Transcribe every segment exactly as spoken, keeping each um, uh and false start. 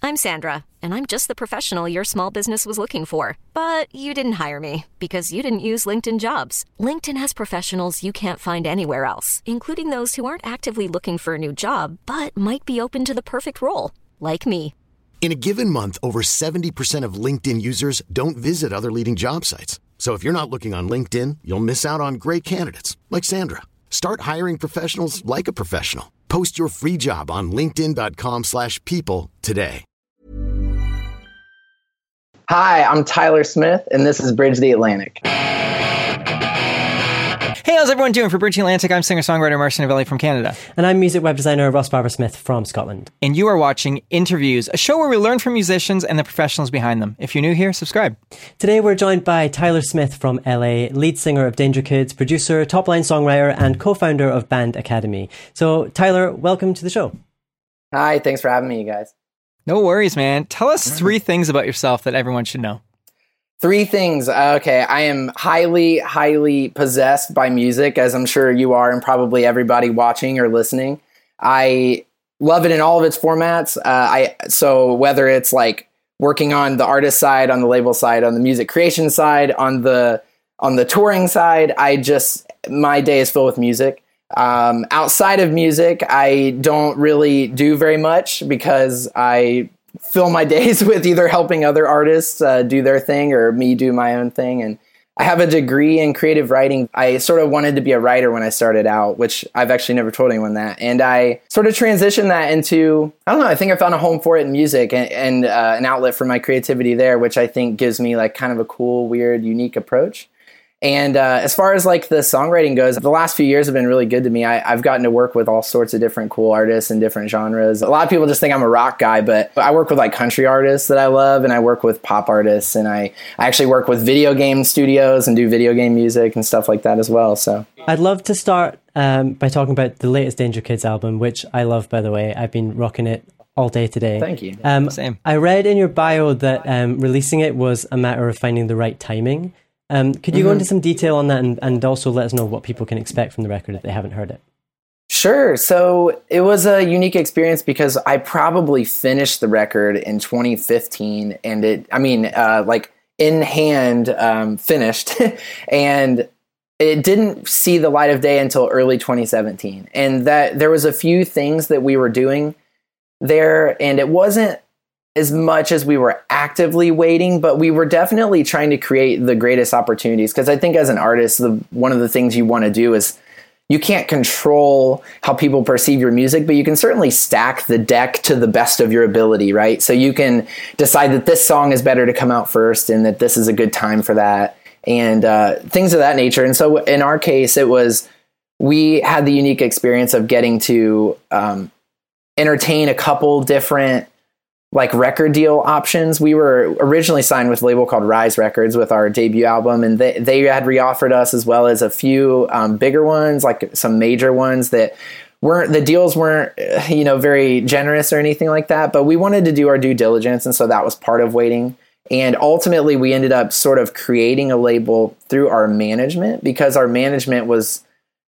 I'm Sandra, and I'm just the professional your small business was looking for. But you didn't hire me because you didn't use LinkedIn Jobs. LinkedIn has professionals you can't find anywhere else, including those who aren't actively looking for a new job, but might be open to the perfect role, like me. In a given month, over seventy percent of LinkedIn users don't visit other leading job sites. So if you're not looking on LinkedIn, you'll miss out on great candidates like Sandra. Start hiring professionals like a professional. Post your free job on linkedin.com slash people today. Hi, I'm Tyler Smith, and this is Bridge the Atlantic. Hey, how's everyone doing? For Bridge the Atlantic, I'm singer-songwriter Marcia Novelli from Canada. And I'm music web designer Ross Barber-Smith from Scotland. And you are watching Interviews, a show where we learn from musicians and the professionals behind them. If you're new here, subscribe. Today we're joined by Tyler Smith from L A, lead singer of Danger Kids, producer, top-line songwriter, and co-founder of Band Academy. So, Tyler, welcome to the show. Hi, thanks for having me, you guys. No worries, man. Tell us three things about yourself that everyone should know. Three things. Okay, I am highly, highly possessed by music, as I'm sure you are, and probably everybody watching or listening. I love it in all of its formats. Uh, I so whether it's like working on the artist side, on the label side, on the music creation side, on the on the touring side, I just my day is filled with music. Um, outside of music, I don't really do very much because I fill my days with either helping other artists uh, do their thing or me do my own thing. And I have a degree in creative writing. I sort of wanted to be a writer when I started out, which I've actually never told anyone that. And I sort of transitioned that into, I don't know, I think I found a home for it in music and, and uh, an outlet for my creativity there, which I think gives me like kind of a cool, weird, unique approach. And uh, as far as like the songwriting goes, the last few years have been really good to me. I, I've gotten to work with all sorts of different cool artists and different genres. A lot of people just think I'm a rock guy, but I work with like country artists that I love, and I work with pop artists, and I, I actually work with video game studios and do video game music and stuff like that as well. So I'd love to start um, by talking about the latest Danger Kids album, which I love, by the way. I've been rocking it all day today. Thank you. Um, Same. I read in your bio that um, releasing it was a matter of finding the right timing. Um, could you mm-hmm. go into some detail on that and, and also let us know what people can expect from the record if they haven't heard it? Sure. So it was a unique experience because I probably finished the record in twenty fifteen, and it, I mean, uh, like in hand um, finished, and it didn't see the light of day until early twenty seventeen. And that there was a few things that we were doing there, and it wasn't as much as we were actively waiting, but we were definitely trying to create the greatest opportunities. Because I think as an artist, the one of the things you want to do is you can't control how people perceive your music, but you can certainly stack the deck to the best of your ability, right? So you can decide that this song is better to come out first and that this is a good time for that and uh, things of that nature. And so in our case, it was, we had the unique experience of getting to um, entertain a couple different like record deal options. We were originally signed with a label called Rise Records with our debut album, and they, they had reoffered us as well as a few um, bigger ones, like some major ones that weren't, the deals weren't, you know, very generous or anything like that, but we wanted to do our due diligence, and so that was part of waiting. And ultimately we ended up sort of creating a label through our management, because our management was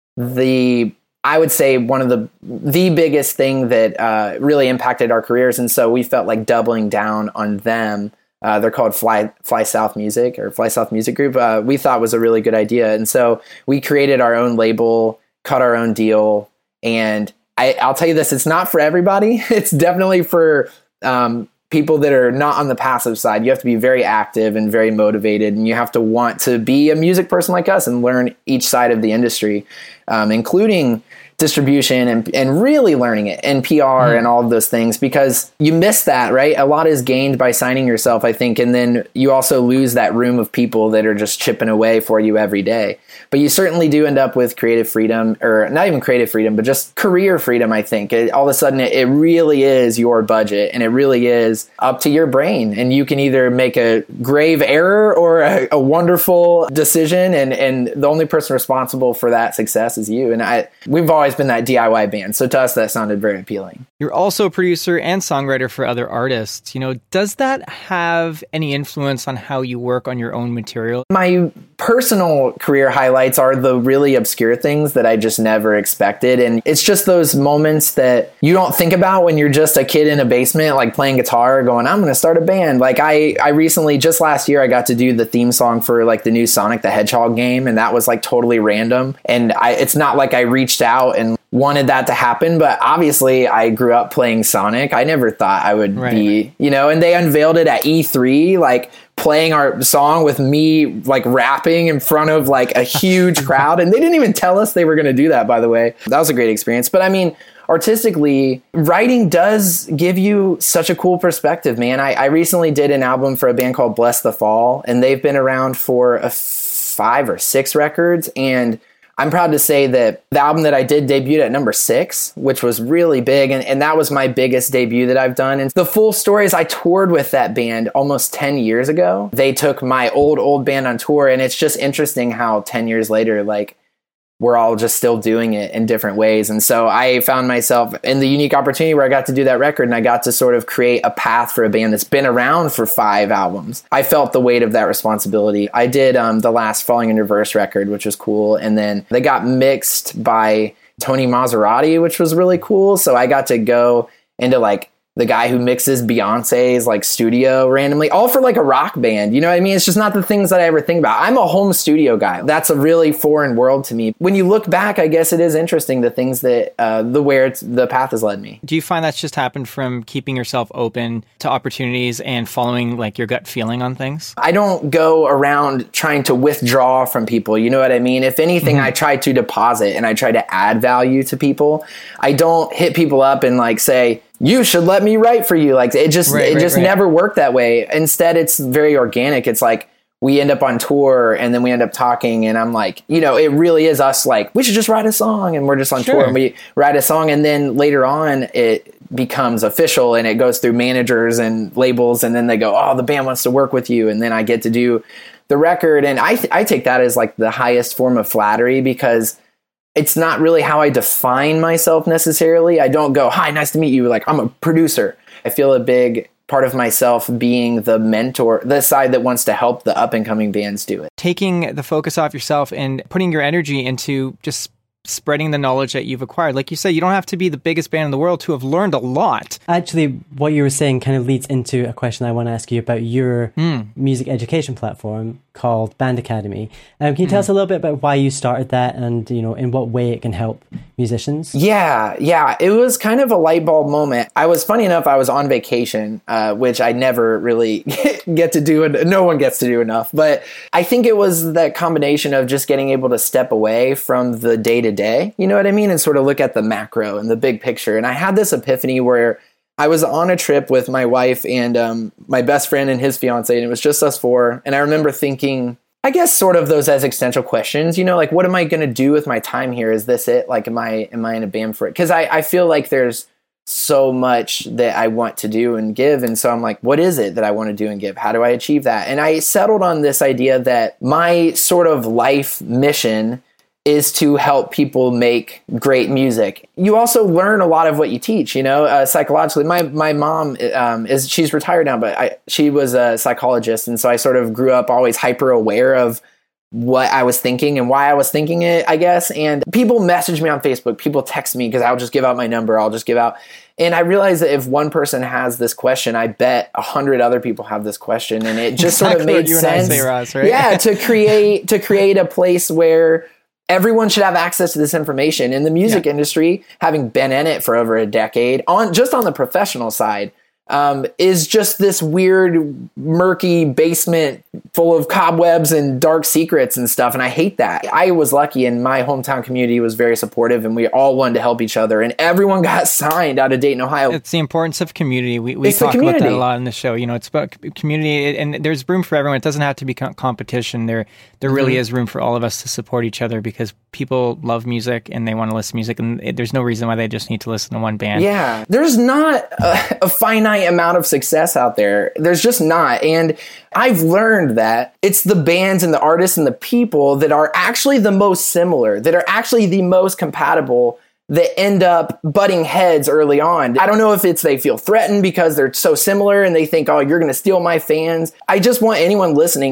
the, I would say one of the the biggest thing that uh, really impacted our careers, and so we felt like doubling down on them. Uh, they're called Fly Fly South Music or Fly South Music Group. Uh, we thought was a really good idea, and so we created our own label, cut our own deal. And I, I'll tell you this: it's not for everybody. It's definitely for um, people that are not on the passive side. You have to be very active and very motivated, and you have to want to be a music person like us and learn each side of the industry, um, including distribution and and really learning it and P R mm. and all of those things, because you miss that, right? A lot is gained by signing yourself, I think. And then you also lose that room of people that are just chipping away for you every day. But you certainly do end up with creative freedom, or not even creative freedom, but just career freedom, I think. It, all of a sudden, it, it really is your budget, and it really is up to your brain. And you can either make a grave error or a, a wonderful decision, and, and the only person responsible for that success is you. And I, we've always been that D I Y band, so to us, that sounded very appealing. You're also a producer and songwriter for other artists. You know, does that have any influence on how you work on your own material? My personal career highlights are the really obscure things that I just never expected. And it's just those moments that you don't think about when you're just a kid in a basement, like playing guitar, going, I'm going to start a band. Like I, I recently, just last year, I got to do the theme song for like the new Sonic the Hedgehog game. And that was like totally random. And I, it's not like I reached out and wanted that to happen, but obviously I grew up playing Sonic. I never thought I would right. be, you know, and they unveiled it at E three, like playing our song with me, like rapping in front of like a huge crowd. And they didn't even tell us they were going to do that, by the way. That was a great experience. But I mean, artistically, writing does give you such a cool perspective, man. I, I recently did an album for a band called Bless the Fall, and they've been around for a five or six records. And I'm proud to say that the album that I did debuted at number six, which was really big. And, and that was my biggest debut that I've done. And the full story is I toured with that band almost ten years ago. They took my old, old band on tour. And it's just interesting how ten years later, like, we're all just still doing it in different ways. And so I found myself in the unique opportunity where I got to do that record, and I got to sort of create a path for a band that's been around for five albums. I felt the weight of that responsibility. I did um, the last Falling in Reverse record, which was cool. And then they got mixed by Tony Maserati, which was really cool. So I got to go into like the guy who mixes Beyonce's like studio randomly, all for like a rock band. You know what I mean? It's just not the things that I ever think about. I'm a home studio guy. That's a really foreign world to me. When you look back, I guess it is interesting the things that, uh, the where it's, the path has led me. Do you find that's just happened from keeping yourself open to opportunities and following like your gut feeling on things? I don't go around trying to withdraw from people. You know what I mean? If anything, mm-hmm. I try to deposit and I try to add value to people. I don't hit people up and like say, you should let me write for you. Like it just, right, it right, just right. never worked that way. Instead, it's very organic. It's like we end up on tour and then we end up talking and I'm like, you know, it really is us like, we should just write a song, and we're just on sure. tour and we write a song. And then later on it becomes official and it goes through managers and labels. And then they go, oh, the band wants to work with you. And then I get to do the record. And I, th- I take that as like the highest form of flattery, because it's not really how I define myself necessarily. I don't go, hi, nice to meet you. Like, I'm a producer. I feel a big part of myself being the mentor, the side that wants to help the up and coming bands do it. Taking the focus off yourself and putting your energy into just spreading the knowledge that you've acquired. Like you said, you don't have to be the biggest band in the world to have learned a lot. Actually, what you were saying kind of leads into a question I want to ask you about your mm. music education platform called Band Academy. Um, can you tell mm. us a little bit about why you started that and, you know, in what way it can help musicians? Yeah, yeah. It was kind of a light bulb moment. I was, funny enough, I was on vacation, uh, which I never really get to do, and no one gets to do enough. But I think it was that combination of just getting able to step away from the day-to-day, you know what I mean? And sort of look at the macro and the big picture. And I had this epiphany where I was on a trip with my wife and um, my best friend and his fiance, and it was just us four. And I remember thinking, I guess sort of those existential questions, you know, like, what am I going to do with my time here? Is this it? Like, am I, am I in a band for it? Because I, I feel like there's so much that I want to do and give. And so I'm like, what is it that I want to do and give? How do I achieve that? And I settled on this idea that my sort of life mission is to help people make great music. You also learn a lot of what you teach, you know, uh, psychologically. My my mom um, is, she's retired now, but I, she was a psychologist. And so I sort of grew up always hyper aware of what I was thinking and why I was thinking it, I guess. And people message me on Facebook, people text me because I'll just give out my number. I'll just give out. And I realized that if one person has this question, I bet a hundred other people have this question. And it just exactly sort of made you sense. And I say, Ross, right? Yeah, to create to create a place where everyone should have access to this information. In the music yeah. industry, having been in it for over a decade, on just on the professional side, um, is just this weird, murky basement full of cobwebs and dark secrets and stuff. And I hate that. I was lucky, and my hometown community was very supportive, and we all wanted to help each other. And everyone got signed out of Dayton, Ohio. It's the importance of community. We, we talk about that a lot in the show. You know, it's about community, and there's room for everyone. It doesn't have to be competition. There, there really mm-hmm. is room for all of us to support each other, because people love music and they want to listen to music, and there's no reason why they just need to listen to one band. Yeah, there's not a, a finite amount of success out there. There's just not. And I've learned that it's the bands and the artists and the people that are actually the most similar, that are actually the most compatible, that end up butting heads early on. I don't know if it's they feel threatened because they're so similar and they think, oh, you're going to steal my fans. I just want anyone listening to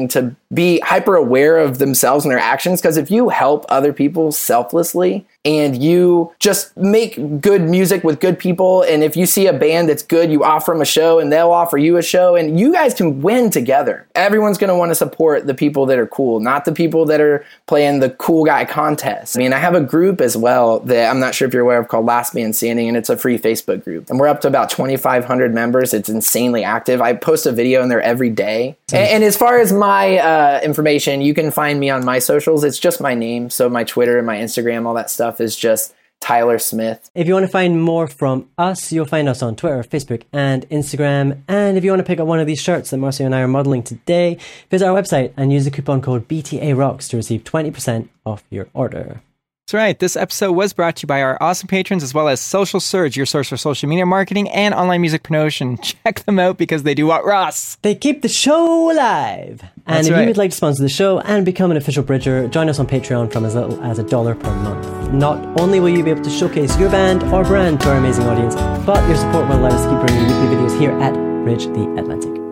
be hyper aware of themselves and their actions. Because if you help other people selflessly and you just make good music with good people, and if you see a band that's good, you offer them a show and they'll offer you a show, and you guys can win together. Everyone's going to want to support the people that are cool, not the people that are playing the cool guy contest. I mean, I have a group as well that I'm not sure if you're aware of called Last Man Standing, and it's a free Facebook group. And we're up to about twenty-five hundred members. It's insanely active. I post a video in there every day. And, and as far as my uh, information, you can find me on my socials. It's just my name. So my Twitter and my Instagram, all that stuff is just Tyler Smith. If you want to find more from us, you'll find us on Twitter, Facebook, and Instagram. And if you want to pick up one of these shirts that Marcio and I are modeling today, visit our website and use the coupon code B T A Rocks to receive twenty percent off your order. That's right. This episode was brought to you by our awesome patrons, as well as Social Surge, your source for social media marketing and online music promotion. Check them out because they do what, Ross? They keep the show alive. And That's if right. you would like to sponsor the show and become an official Bridger, join us on Patreon from as little as a dollar per month. Not only will you be able to showcase your band or brand to our amazing audience, but your support will allow us to keep bringing weekly videos here at Bridge the Atlantic.